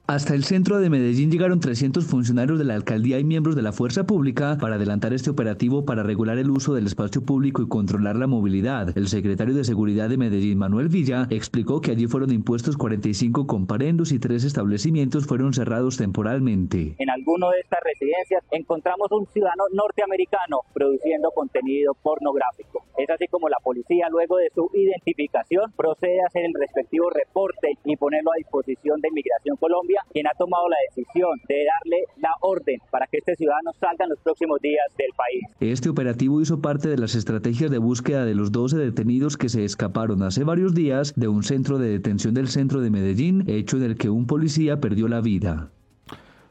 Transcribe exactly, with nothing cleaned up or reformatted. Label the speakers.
Speaker 1: Hasta el centro de Medellín llegaron trescientos funcionarios de la alcaldía y miembros de la fuerza pública para adelantar este operativo para regular el uso del espacio público y controlar la movilidad. El secretario de Seguridad de Medellín, Manuel Villa, explicó que allí fueron impuestos cuarenta y cinco comparendos y tres establecimientos fueron cerrados temporalmente.
Speaker 2: En alguno de estas residencias encontramos un ciudadano norteamericano produciendo contenido pornográfico. Es así como la policía, luego de su identificación, procede a hacer el respectivo reporte y ponerlo a disposición de Inmigración Colombia, quien ha tomado la decisión de darle la orden para que este ciudadano salga en los próximos días del país.
Speaker 1: Este operativo hizo parte de las estrategias de búsqueda de los doce detenidos que se escaparon hace varios días de un centro de detención del centro de Medellín, hecho en el que un policía perdió la vida.